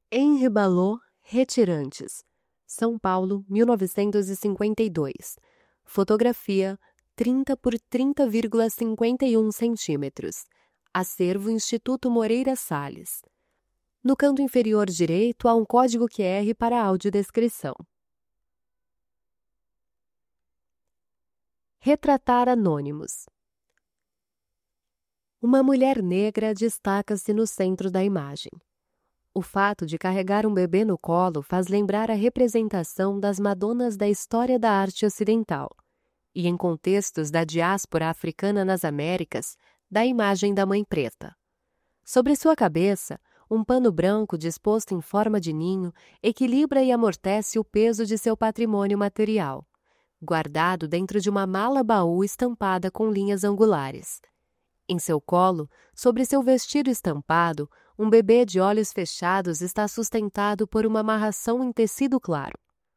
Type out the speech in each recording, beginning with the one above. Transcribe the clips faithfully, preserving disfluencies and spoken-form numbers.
Henri Ballot, Retirantes, São Paulo, mil novecentos e cinquenta e dois. Fotografia trinta por trinta vírgula cinquenta e um centímetros. Acervo Instituto Moreira Salles. No canto inferior direito há um código Q R para audiodescrição. Retratar anônimos. Uma mulher negra destaca-se no centro da imagem. O fato de carregar um bebê no colo faz lembrar a representação das Madonas da história da arte ocidental e, em contextos da diáspora africana nas Américas, da imagem da mãe preta. Sobre sua cabeça, um pano branco disposto em forma de ninho equilibra e amortece o peso de seu patrimônio material, guardado dentro de uma mala-baú estampada com linhas angulares. Em seu colo, sobre seu vestido estampado, um bebê de olhos fechados está sustentado por uma amarração em tecido claro.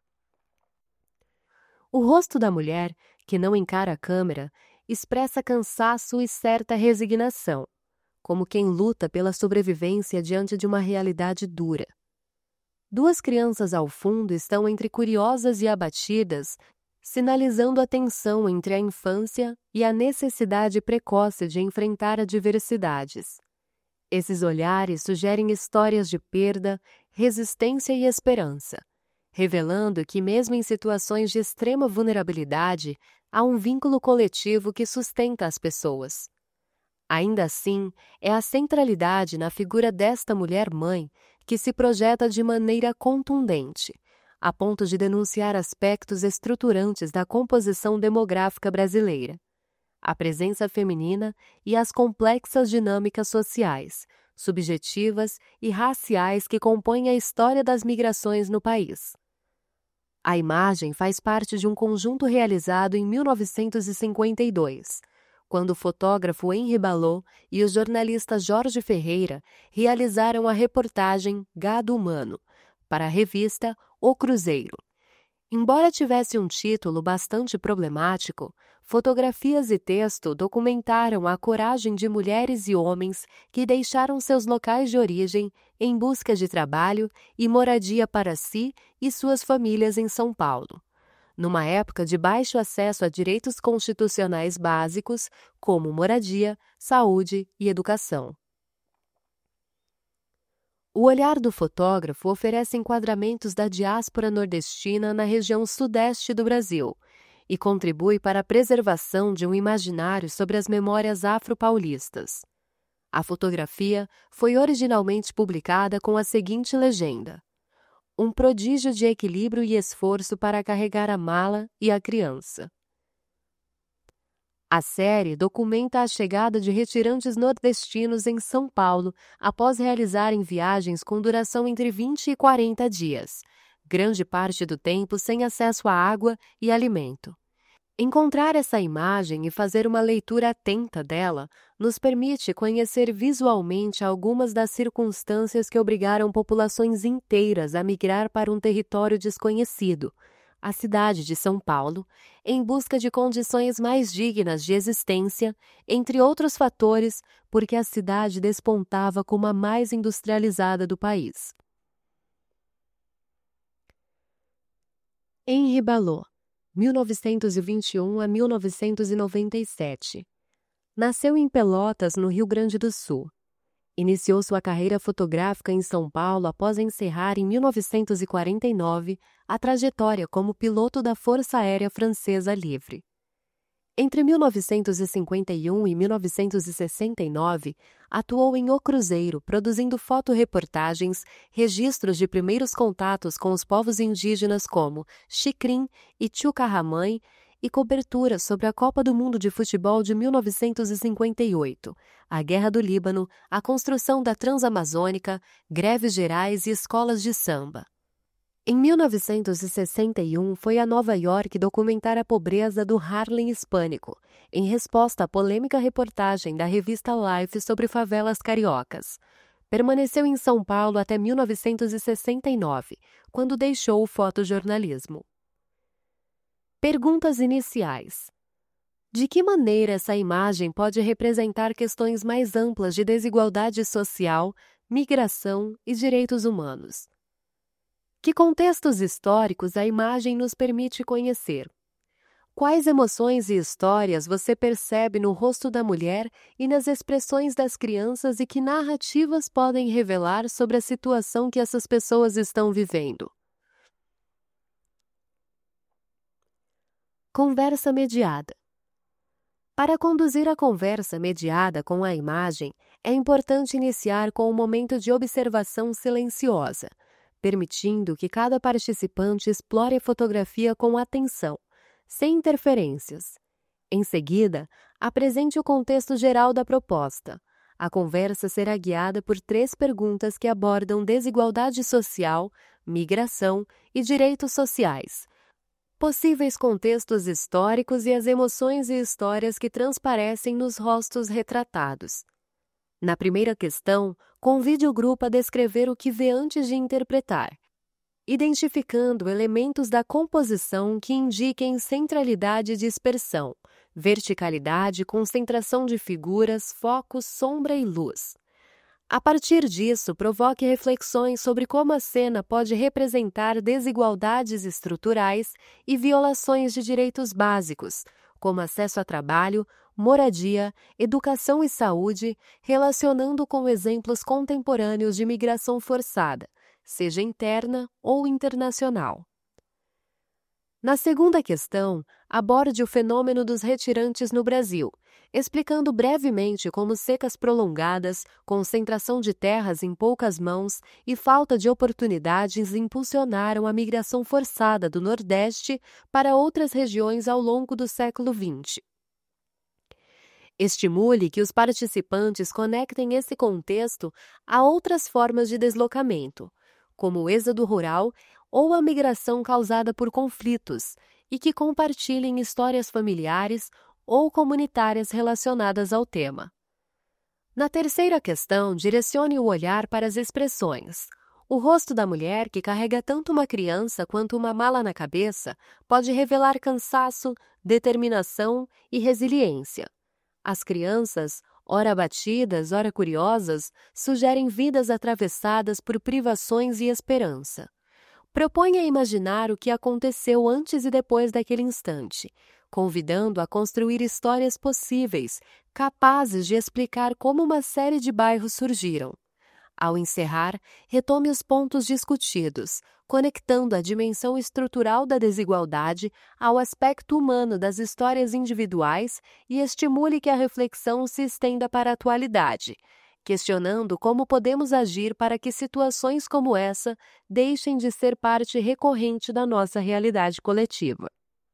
O rosto da mulher, que não encara a câmera, expressa cansaço e certa resignação, como quem luta pela sobrevivência diante de uma realidade dura. Duas crianças ao fundo estão entre curiosas e abatidas, sinalizando a tensão entre a infância e a necessidade precoce de enfrentar adversidades. Esses olhares sugerem histórias de perda, resistência e esperança, revelando que, mesmo em situações de extrema vulnerabilidade, há um vínculo coletivo que sustenta as pessoas. Ainda assim, é a centralidade na figura desta mulher-mãe que se projeta de maneira contundente, a ponto de denunciar aspectos estruturantes da composição demográfica brasileira, a presença feminina e as complexas dinâmicas sociais, subjetivas e raciais que compõem a história das migrações no país. A imagem faz parte de um conjunto realizado em mil novecentos e cinquenta e dois, quando o fotógrafo Henri Ballot e o jornalista Jorge Ferreira realizaram a reportagem Gado Humano, para a revista O Cruzeiro. Embora tivesse um título bastante problemático, fotografias e texto documentaram a coragem de mulheres e homens que deixaram seus locais de origem em busca de trabalho e moradia para si e suas famílias em São Paulo, numa época de baixo acesso a direitos constitucionais básicos como moradia, saúde e educação. O olhar do fotógrafo oferece enquadramentos da diáspora nordestina na região sudeste do Brasil e contribui para a preservação de um imaginário sobre as memórias afro-paulistas. A fotografia foi originalmente publicada com a seguinte legenda: um prodígio de equilíbrio e esforço para carregar a mala e a criança. A série documenta a chegada de retirantes nordestinos em São Paulo após realizarem viagens com duração entre vinte e quarenta dias, grande parte do tempo sem acesso à água e alimento. Encontrar essa imagem e fazer uma leitura atenta dela nos permite conhecer visualmente algumas das circunstâncias que obrigaram populações inteiras a migrar para um território desconhecido, a cidade de São Paulo, em busca de condições mais dignas de existência, entre outros fatores, porque a cidade despontava como a mais industrializada do país. Henri Ballot, mil novecentos e vinte e um a mil novecentos e noventa e sete. Nasceu em Pelotas, no Rio Grande do Sul. Iniciou sua carreira fotográfica em São Paulo após encerrar em mil novecentos e quarenta e nove a trajetória como piloto da Força Aérea Francesa Livre. Entre mil novecentos e cinquenta e um e mil novecentos e sessenta e nove, atuou em O Cruzeiro, produzindo fotoreportagens, registros de primeiros contatos com os povos indígenas como Xicrim e Tchucarramãe e cobertura sobre a Copa do Mundo de Futebol de mil novecentos e cinquenta e oito, a Guerra do Líbano, a construção da Transamazônica, greves gerais e escolas de samba. Em mil novecentos e sessenta e um, foi a Nova York documentar a pobreza do Harlem hispânico, em resposta à polêmica reportagem da revista Life sobre favelas cariocas. Permaneceu em São Paulo até mil novecentos e sessenta e nove, quando deixou o fotojornalismo. Perguntas iniciais. De que maneira essa imagem pode representar questões mais amplas de desigualdade social, migração e direitos humanos. Que contextos históricos a imagem nos permite conhecer? Quais emoções e histórias você percebe no rosto da mulher e nas expressões das crianças e que narrativas podem revelar sobre a situação que essas pessoas estão vivendo? Conversa mediada. Para conduzir a conversa mediada com a imagem, é importante iniciar com um momento de observação silenciosa, permitindo que cada participante explore a fotografia com atenção, sem interferências. Em seguida, apresente o contexto geral da proposta. A conversa será guiada por três perguntas que abordam desigualdade social, migração e direitos sociais, possíveis contextos históricos e as emoções e histórias que transparecem nos rostos retratados. Na primeira questão, convide o grupo a descrever o que vê antes de interpretar, identificando elementos da composição que indiquem centralidade e dispersão, verticalidade, concentração de figuras, focos, sombra e luz. A partir disso, provoque reflexões sobre como a cena pode representar desigualdades estruturais e violações de direitos básicos, como acesso a trabalho, moradia, educação e saúde, relacionando com exemplos contemporâneos de migração forçada, seja interna ou internacional. Na segunda questão, aborde o fenômeno dos retirantes no Brasil, explicando brevemente como secas prolongadas, concentração de terras em poucas mãos e falta de oportunidades impulsionaram a migração forçada do Nordeste para outras regiões ao longo do século vinte. Estimule que os participantes conectem esse contexto a outras formas de deslocamento, como o êxodo rural ou a migração causada por conflitos, e que compartilhem histórias familiares ou comunitárias relacionadas ao tema. Na terceira questão, direcione o olhar para as expressões. O rosto da mulher, que carrega tanto uma criança quanto uma mala na cabeça, pode revelar cansaço, determinação e resiliência. As crianças, ora abatidas, ora curiosas, sugerem vidas atravessadas por privações e esperança. Proponha imaginar o que aconteceu antes e depois daquele instante, convidando a construir histórias possíveis, capazes de explicar como uma série de bairros surgiram. Ao encerrar, retome os pontos discutidos, conectando a dimensão estrutural da desigualdade ao aspecto humano das histórias individuais e estimule que a reflexão se estenda para a atualidade, questionando como podemos agir para que situações como essa deixem de ser parte recorrente da nossa realidade coletiva.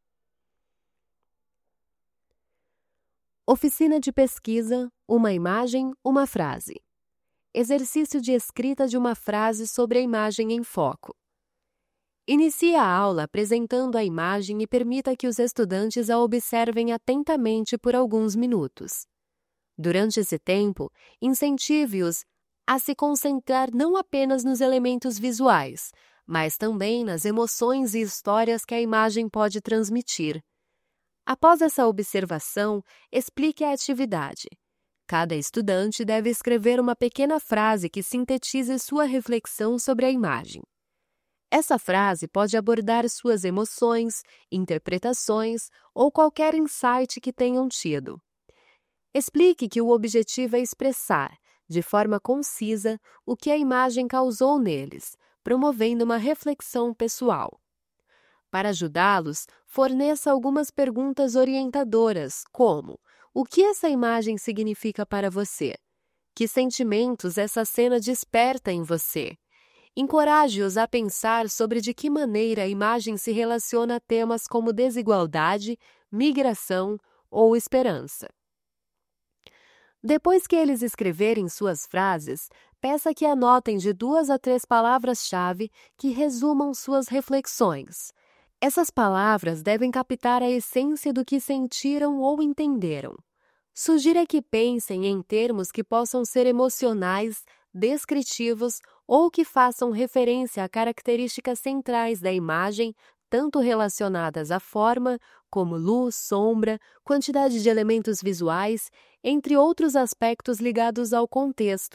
Oficina de pesquisa, uma imagem, uma frase. Exercício de escrita de uma frase sobre a imagem em foco. Inicie a aula apresentando a imagem e permita que os estudantes a observem atentamente por alguns minutos. Durante esse tempo, incentive-os a se concentrar não apenas nos elementos visuais, mas também nas emoções e histórias que a imagem pode transmitir. Após essa observação, explique a atividade. Cada estudante deve escrever uma pequena frase que sintetize sua reflexão sobre a imagem. Essa frase pode abordar suas emoções, interpretações ou qualquer insight que tenham tido. Explique que o objetivo é expressar, de forma concisa, o que a imagem causou neles, promovendo uma reflexão pessoal. Para ajudá-los, forneça algumas perguntas orientadoras, como: o que essa imagem significa para você? Que sentimentos essa cena desperta em você? Encoraje-os a pensar sobre de que maneira a imagem se relaciona a temas como desigualdade, migração ou esperança. Depois que eles escreverem suas frases, peça que anotem de duas a três palavras-chave que resumam suas reflexões. Essas palavras devem captar a essência do que sentiram ou entenderam. Sugira que pensem em termos que possam ser emocionais, descritivos ou que façam referência a características centrais da imagem, tanto relacionadas à forma, como luz, sombra, quantidade de elementos visuais, entre outros aspectos ligados ao contexto,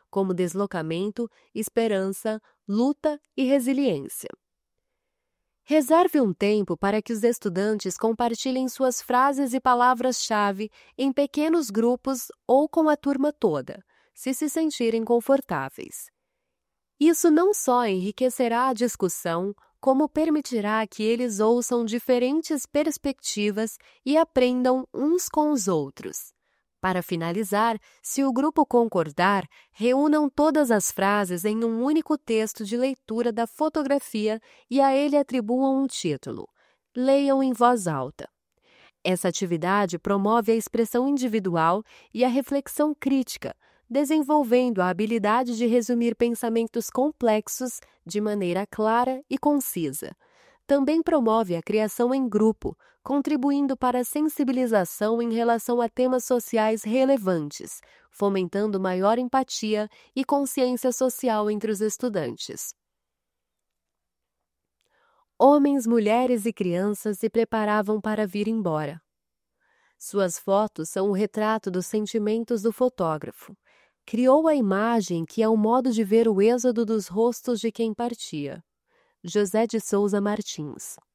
como deslocamento, esperança, luta e resiliência. Reserve um tempo para que os estudantes compartilhem suas frases e palavras-chave em pequenos grupos ou com a turma toda, se se sentirem confortáveis. Isso não só enriquecerá a discussão, como permitirá que eles ouçam diferentes perspectivas e aprendam uns com os outros. Para finalizar, se o grupo concordar, reúnam todas as frases em um único texto de leitura da fotografia e a ele atribuam um título. Leiam em voz alta. Essa atividade promove a expressão individual e a reflexão crítica, desenvolvendo a habilidade de resumir pensamentos complexos de maneira clara e concisa. Também promove a criação em grupo, contribuindo para a sensibilização em relação a temas sociais relevantes, fomentando maior empatia e consciência social entre os estudantes. Homens, mulheres e crianças se preparavam para vir embora. Suas fotos são o retrato dos sentimentos do fotógrafo. Criou a imagem que é o modo de ver o êxodo dos rostos de quem partia. José de Souza Martins.